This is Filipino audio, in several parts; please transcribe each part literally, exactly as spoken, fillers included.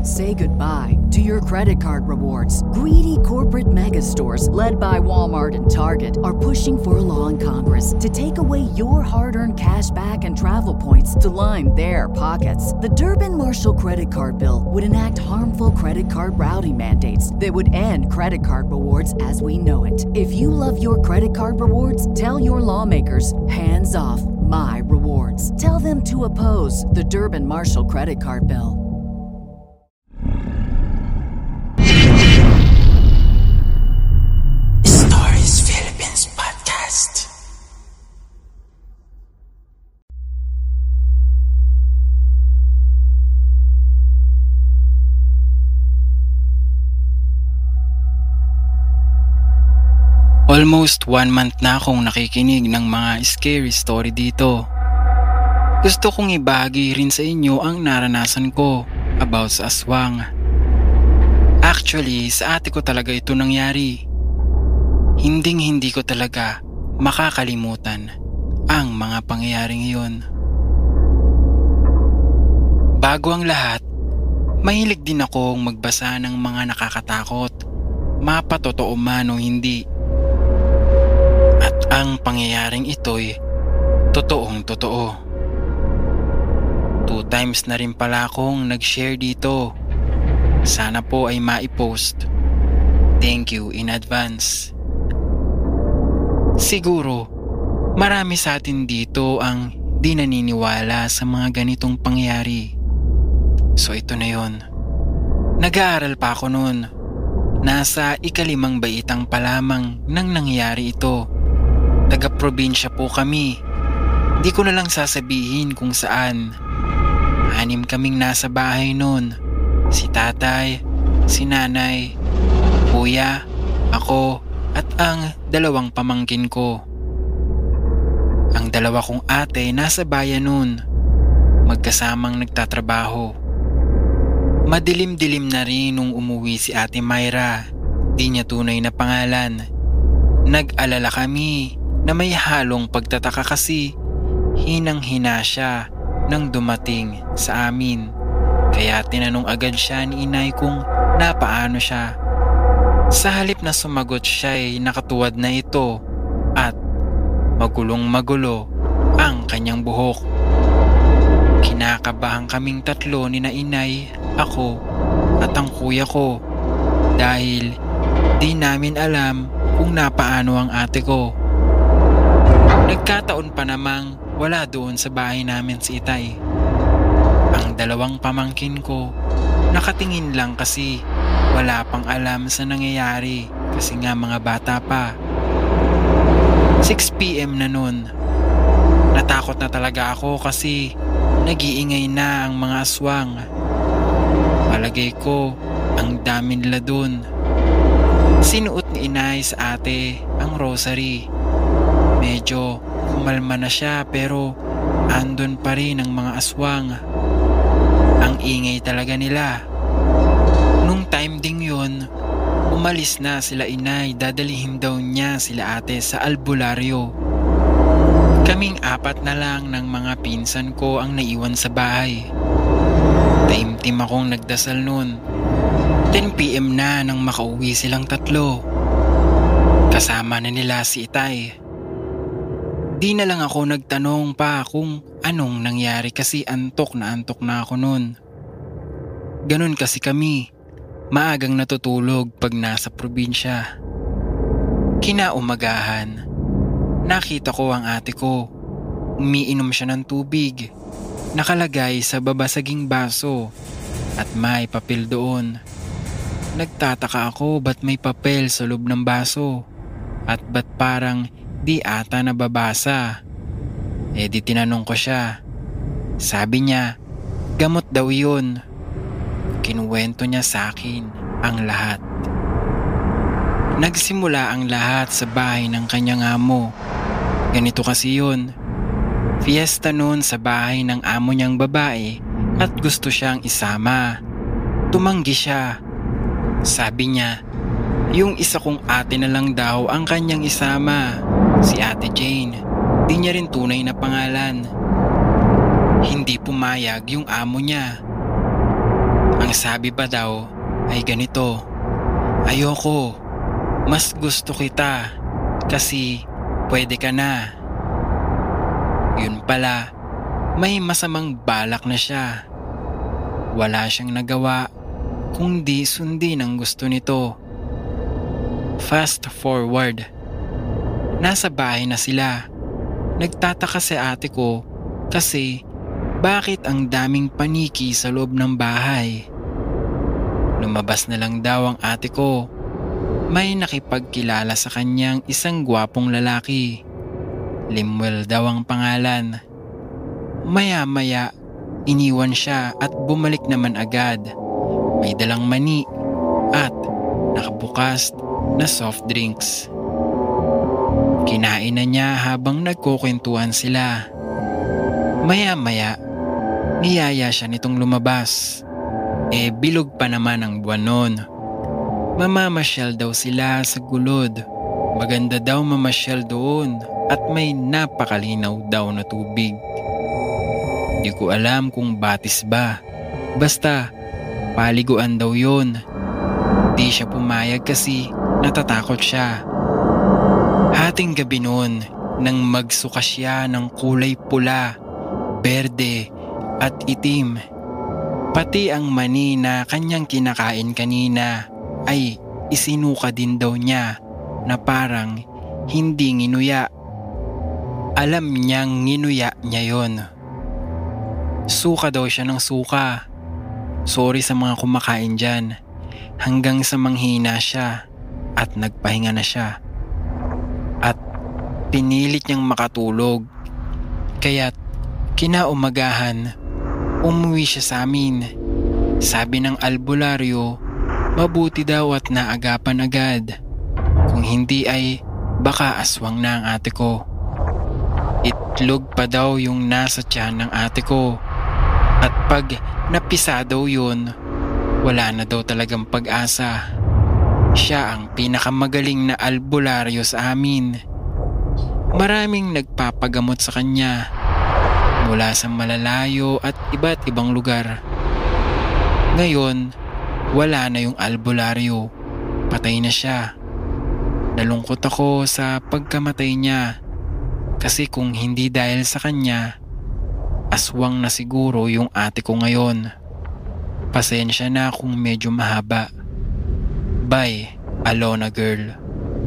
Say goodbye to your credit card rewards. Greedy corporate mega stores led by Walmart and Target are pushing for a law in Congress to take away your hard-earned cash back and travel points to line their pockets. The Durbin-Marshall credit card bill would enact harmful credit card routing mandates that would end credit card rewards as we know it. If you love your credit card rewards, tell your lawmakers, hands off my rewards. Tell them to oppose the Durbin-Marshall credit card bill. Almost one month na akong nakikinig ng mga scary story dito. Gusto kong ibahagi rin sa inyo ang naranasan ko about sa aswang. Actually, sa ate ko talaga ito nangyari. Hinding hindi ko talaga makakalimutan ang mga pangyayaring iyon. Bago ang lahat, mahilig din akong magbasa ng mga nakakatakot, mapatotoo man o hindi. At ang pangyayaring ito'y totoong totoo. Two times na rin pala akong nag-share dito. Sana po ay maipost. Thank you in advance. Siguro, marami sa atin dito ang di naniniwala sa mga ganitong pangyayari. So ito na yon. Nag-aaral pa ako noon. Nasa ikalimang baitang pa lamang nang nangyari ito. Taga-probinsya po kami. Di ko na lang sasabihin kung saan. Anim kaming nasa bahay noon. Si tatay, si nanay, kuya, ako, at ang dalawang pamangkin ko. Ang dalawa kong ate nasa bayan noon. Magkasamang nagtatrabaho. Madilim-dilim na rin nung umuwi si Ate Myra. Di niya tunay na pangalan. Nag-alala kami na may halong pagtataka kasi hinang-hina siya nang dumating sa amin. Kaya tinanong agad siya ni inay kung napaano siya. Sa halip na sumagot siya ay nakatuwad na ito at magulong magulo ang kanyang buhok. Kinakabahan kaming tatlo ni na inay, ako at ang kuya ko dahil di namin alam kung napaano ang ate ko. Nagkataon pa namang wala doon sa bahay namin si itay. Ang dalawang pamangkin ko nakatingin lang kasi wala pang alam sa nangyayari kasi nga mga bata pa. six p.m. na nun. Natakot na talaga ako kasi nag-iingay na ang mga aswang. Palagay ko ang dami nila dun. Sinuot ni inay sa ate ang rosary. Medyo kumalma na siya pero andun pa rin ang mga aswang. Ang ingay talaga nila. Nung time ding yun, umalis na sila inay, dadalhin daw niya sila ate sa albularyo. Kaming apat na lang ng mga pinsan ko ang naiwan sa bahay. Taimtim akong nagdasal noon. ten p.m. na nang makauwi silang tatlo. Kasama na nila si itay. Di na lang ako nagtanong pa kung anong nangyari kasi antok na antok na ako noon. Ganun kasi kami, maagang natutulog pag nasa probinsya. Kinaumagahan, nakita ko ang ate ko. Umiinom siya ng tubig. Nakalagay sa babasaging baso at may papel doon. Nagtataka ako ba't may papel sa loob ng baso at ba't parang di ata nababasa. Eh di tinanong ko siya. Sabi niya, gamot daw yun. Kinuwento niya sa akin ang lahat. Nagsimula ang lahat sa bahay ng kanyang amo. Ganito kasi yun. Fiesta noon sa bahay ng amo niyang babae at gusto siyang isama. Tumanggi siya. Sabi niya, yung isa kong ate na lang daw ang kanyang isama, si Ate Jane. Di niya rin tunay na pangalan. Hindi pumayag yung amo niya. Ang sabi pa daw ay ganito, "Ayoko, mas gusto kita kasi pwede ka na." Yun pala, may masamang balak na siya. Wala siyang nagawa kundi sundin ang gusto nito. Fast forward. Nasa bahay na sila. Nagtataka si ate ko kasi bakit ang daming paniki sa loob ng bahay. Lumabas na lang daw ang ate ko. May nakipagkilala sa kanyang isang gwapong lalaki. Limuel daw ang pangalan. Maya-maya, iniwan siya at bumalik naman agad. May dalang mani at nakabukas na soft drinks. Kinain na niya habang nagkukwentuhan sila. Maya-maya, niyaya siya nitong lumabas. Eh bilog pa naman ang buwan nun. Mamamasyal daw sila sa gulod. Maganda daw mamasyal doon at may napakalinaw daw na tubig. Di ko alam kung batis ba. Basta, paliguan daw yun. Di siya pumayag kasi natatakot siya. Hating gabi noon nang magsuka siya ng kulay pula, berde at itim. Pati ang mani na kanyang kinakain kanina ay isinuka din daw niya na parang hindi nginuya. Alam niyang nginuya niya yon. Suka daw siya ng suka. Sorry sa mga kumakain dyan. Hanggang sa manghina siya at nagpahinga na siya. At pinilit niyang makatulog. Kaya't kinaumagahan, umuwi siya sa amin. Sabi ng albularyo, mabuti daw at naagapan agad. Kung hindi ay baka aswang na ang ate ko. Itlog pa daw yung nasa tiyan ng ate ko. At pag napisa daw yun, wala na daw talagang pag-asa. Siya ang pinakamagaling na albularyo sa amin. Maraming nagpapagamot sa kanya mula sa malalayo at iba't ibang lugar. Ngayon, wala na yung albularyo. Patay na siya. Nalungkot ako sa pagkamatay niya kasi kung hindi dahil sa kanya, aswang na siguro yung ate ko ngayon. Pasensya na kung medyo mahaba. Bye, Alona girl.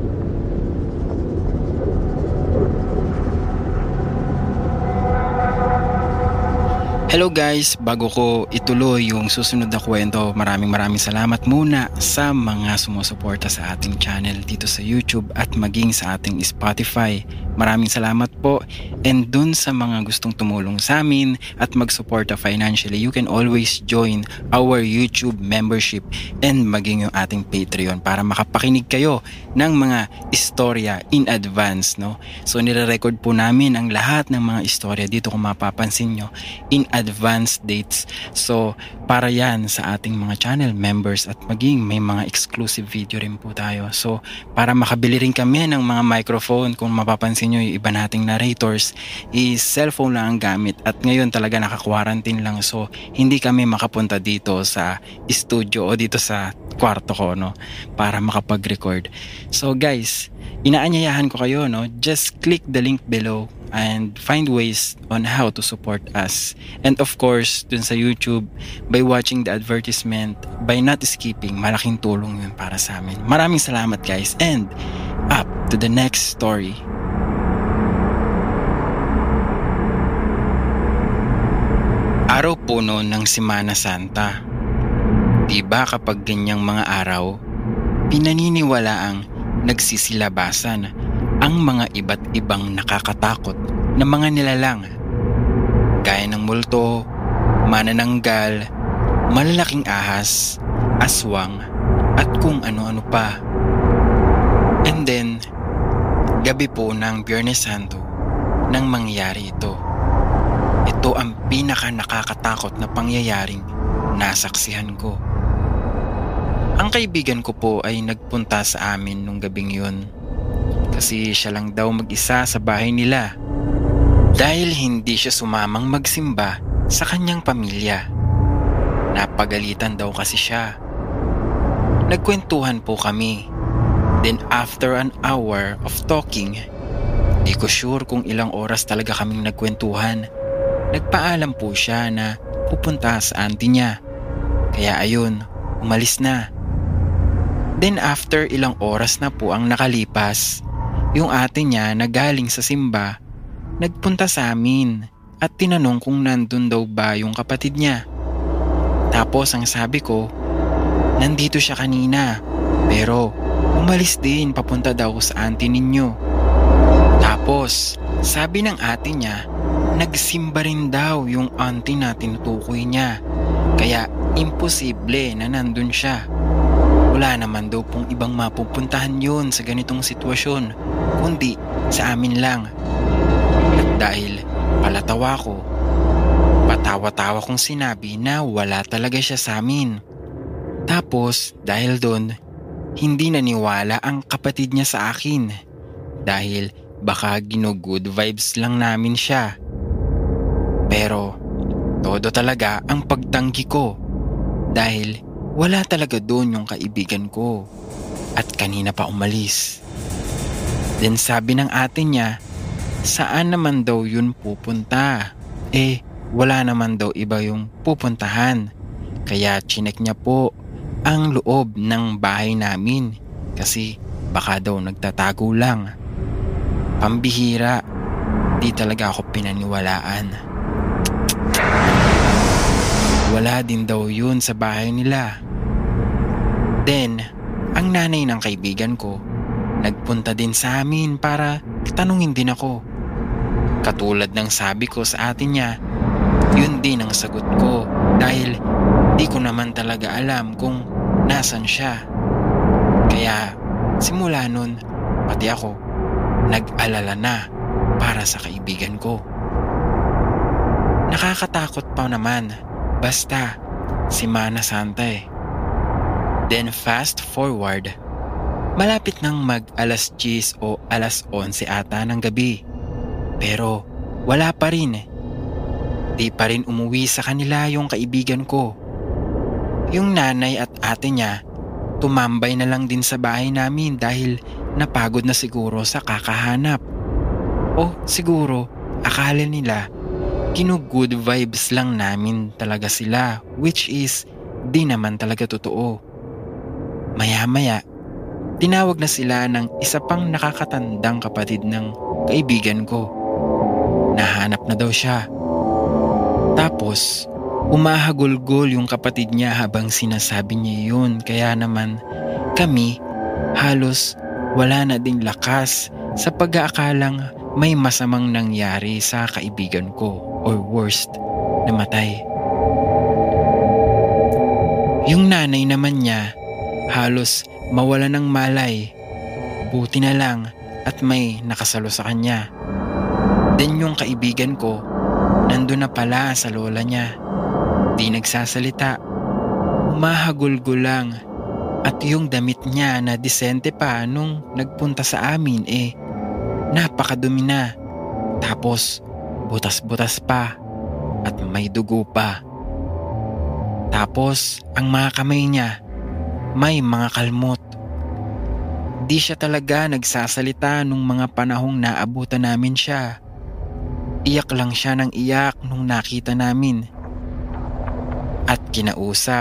Hello guys, bago ko ituloy yung susunod na kwento, maraming maraming salamat muna sa mga sumusuporta sa ating channel dito sa YouTube at maging sa ating Spotify. Maraming salamat po, and dun sa mga gustong tumulong sa amin at magsuporta financially, you can always join our YouTube membership and maging yung ating Patreon para makapakinig kayo ng mga istorya in advance, no? So nire-record po namin ang lahat ng mga istorya dito kung mapapansin nyo in advance dates. So para yan sa ating mga channel members at maging may mga exclusive video rin po tayo. So para makabili rin kami ng mga microphone, kung mapapansin nyo yung iba nating narrators is cellphone lang ang gamit at ngayon talaga naka-quarantine lang, so hindi kami makapunta dito sa studio o dito sa kwarto ko, no, para makapag-record. So guys, inaanyayahan ko kayo, no, just click the link below and find ways on how to support us. And of course, dun sa YouTube, by watching the advertisement, by not skipping, malaking tulong yun para sa amin. Maraming salamat guys, and up to the next story. Araw po noon ng Semana Santa. Diba kapag ganyang mga araw, pinaniniwalaang nagsisilabasan ang mga iba't ibang nakakatakot na mga nilalang, gaya ng multo, manananggal, malalaking ahas, aswang, at kung ano-ano pa. And then, gabi po ng Biyernes Santo nang mangyari ito. Ito ang pinaka nakakatakot na pangyayaring nasaksihan ko. Ang kaibigan ko po ay nagpunta sa amin nung gabing yun kasi siya lang daw mag-isa sa bahay nila dahil hindi siya sumamang magsimba sa kanyang pamilya. Napagalitan daw kasi siya. Nagkwentuhan po kami. Then after an hour of talking, di ko sure kung ilang oras talaga kaming nagkwentuhan, nagpaalam po siya na pupunta sa auntie niya. Kaya ayun, umalis na. Then after ilang oras na po ang nakalipas, yung ate niya na galing sa simba, nagpunta sa amin at tinanong kung nandun daw ba yung kapatid niya. Tapos ang sabi ko, nandito siya kanina, pero umalis din papunta daw sa auntie ninyo. Tapos sabi ng ate niya, nagsimba rin daw yung auntie na tinutukoy niya, kaya imposible na nandun siya. Wala naman daw pong ibang mapupuntahan yun sa ganitong sitwasyon, kundi sa amin lang. At dahil palatawa ko, patawa-tawa kong sinabi na wala talaga siya sa amin. Tapos dahil doon, hindi naniwala ang kapatid niya sa akin dahil baka gino-good vibes lang namin siya. Pero todo talaga ang pagtanggi ko dahil wala talaga doon yung kaibigan ko at kanina pa umalis. Then sabi ng ate niya, saan naman daw yun pupunta? Eh, wala naman daw iba yung pupuntahan. Kaya chinek niya po ang loob ng bahay namin kasi baka daw nagtatago lang. Pambihira, di talaga ako pinaniwalaan. Wala din daw yun sa bahay nila. Then, ang nanay ng kaibigan ko, nagpunta din sa amin para tanungin din ako. Katulad ng sabi ko sa atin niya, yun din ang sagot ko dahil di ko naman talaga alam kung nasan siya. Kaya simula nun, pati ako, nag-alala na para sa kaibigan ko. Nakakatakot pa naman, basta si Mana Santa eh. Then fast forward, malapit nang mag alas diyes o alas onse ata ng gabi. Pero wala pa rin eh. Di pa rin umuwi sa kanila yung kaibigan ko. Yung nanay at ate niya, tumambay na lang din sa bahay namin dahil napagod na siguro sa kakahanap. O siguro, akala nila, kinu-good vibes lang namin talaga sila, which is di naman talaga totoo. Maya-maya, tinawag na sila ng isa pang nakakatandang kapatid ng kaibigan ko. Nahanap na daw siya. Tapos, umahagulgol yung kapatid niya habang sinasabi niya yun. Kaya naman, kami halos wala na ding lakas sa pag-aakalang may masamang nangyari sa kaibigan ko or worst, namatay. Yung nanay naman niya, halos mawala ng malay. Buti na lang at may nakasalo sa kanya. Then yung kaibigan ko, nandun na pala sa lola niya. Di nagsasalita. Umahagulgol lang. At yung damit niya na disente pa nung nagpunta sa amin eh, napakadumi na. Tapos butas-butas pa at may dugo pa. Tapos ang mga kamay niya, may mga kalmot. Di siya talaga nagsasalita nung mga panahong naabutan namin siya. Iyak lang siya ng iyak nung nakita namin. At kinausap.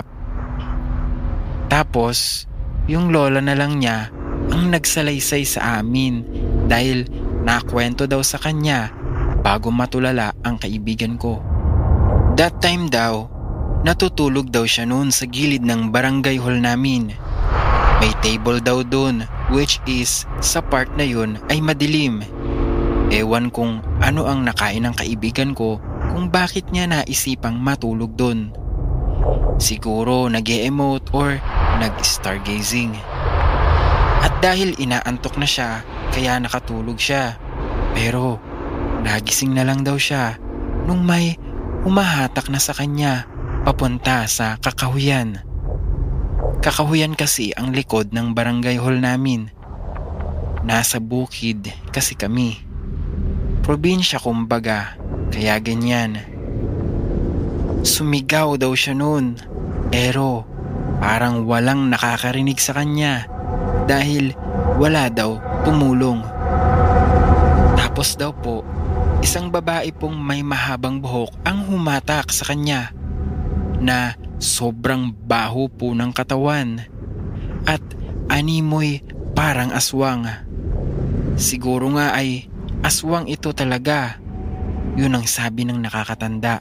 Tapos, yung lola na lang niya ang nagsalaysay sa amin dahil nakwento daw sa kanya bago matulala ang kaibigan ko. That time daw, natutulog daw siya noon sa gilid ng barangay hall namin. May table daw doon which is sa part na yun ay madilim. Ewan kung ano ang nakain ng kaibigan ko kung bakit niya naisipang matulog doon. Siguro nag-e-emote or nag-stargazing. At dahil inaantok na siya kaya nakatulog siya. Pero nagising na lang daw siya nung may humahatak na sa kanya papunta sa kakahuyan. Kakahuyan kasi ang likod ng barangay hall namin. Nasa bukid kasi kami. Probinsya kumbaga, kaya ganyan. Sumigaw daw siya noon Pero parang walang nakakarinig sa kanya dahil wala daw tumulong. Tapos daw po, isang babae pong may mahabang buhok ang humatak sa kanya na sobrang baho po ng katawan at animoy parang aswang. Siguro nga ay aswang ito talaga. Yun ang sabi ng nakakatanda.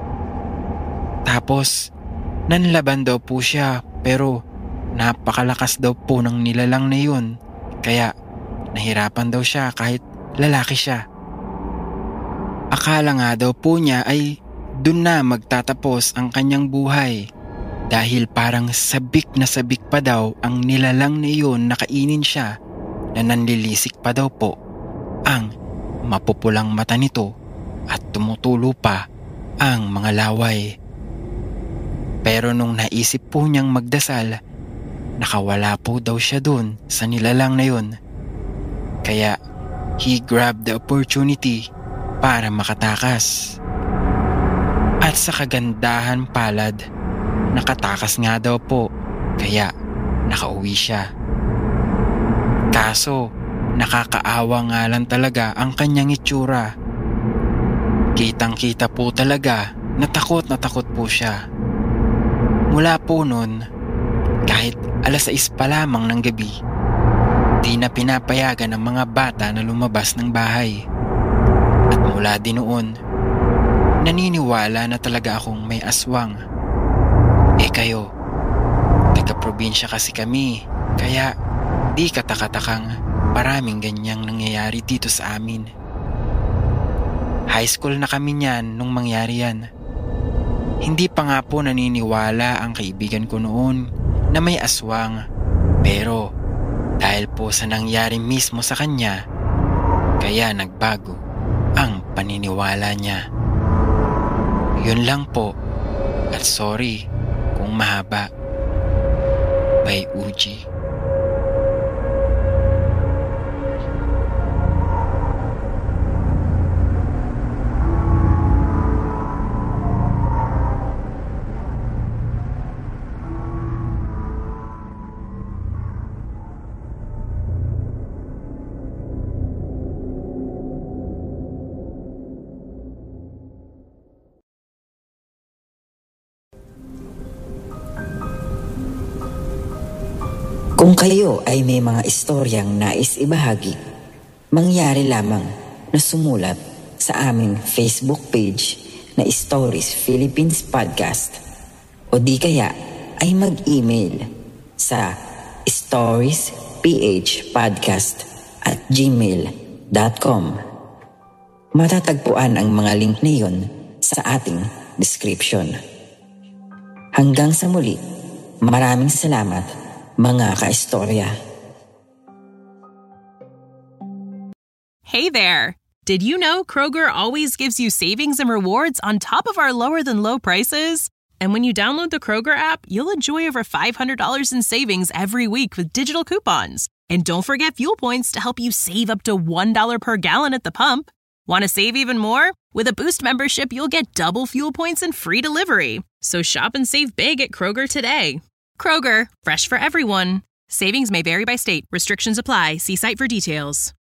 Tapos nanlaban daw po siya pero napakalakas daw po ng nilalang na yun. Kaya nahirapan daw siya kahit lalaki siya. Akala nga daw po niya ay dun na magtatapos ang kanyang buhay dahil parang sabik na sabik pa daw ang nilalang na iyon na kainin siya na nanlilisik pa daw po ang mapupulang mata nito at tumutulo pa ang mga laway. Pero nung naisip po niyang magdasal, nakawala po daw siya dun sa nilalang na yun. Kaya he grabbed the opportunity para makatakas. At sa kagandahan palad, nakatakas nga daw po kaya nakauwi siya. Kaso nakakaawa nga lang talaga ang kanyang itsura. Kitang kita po talaga na takot na takot po siya. Mula po nun, kahit alas sais pa lamang ng gabi, di na pinapayagan ng mga bata na lumabas ng bahay. At mula din noon, naniniwala na talaga akong may aswang. Eh kayo, taga-probinsya kasi kami, kaya di katakatakang maraming ganyang nangyayari dito sa amin. High school na kami niyan nung mangyari yan. Hindi pa nga po naniniwala ang kaibigan ko noon na may aswang. Pero dahil po sa nangyari mismo sa kanya, kaya nagbago ang paniniwala niya. Yun lang po at sorry kung mahaba. By Uji. Kung kayo ay may mga istoryang nais ibahagi, mangyari lamang na sumulat sa aming Facebook page na Stories Philippines Podcast o di kaya ay mag-email sa storiesphpodcast at gmail dot com. Matatagpuan ang mga link na iyon sa ating description. Hanggang sa muli, maraming salamat mga kaistorya. Hey there! Did you know Kroger always gives you savings and rewards on top of our lower-than-low prices? And when you download the Kroger app, you'll enjoy over five hundred dollars in savings every week with digital coupons. And don't forget fuel points to help you save up to one dollar per gallon at the pump. Want to save even more? With a Boost membership, you'll get double fuel points and free delivery. So shop and save big at Kroger today. Kroger, fresh for everyone. Savings may vary by state. Restrictions apply. See site for details.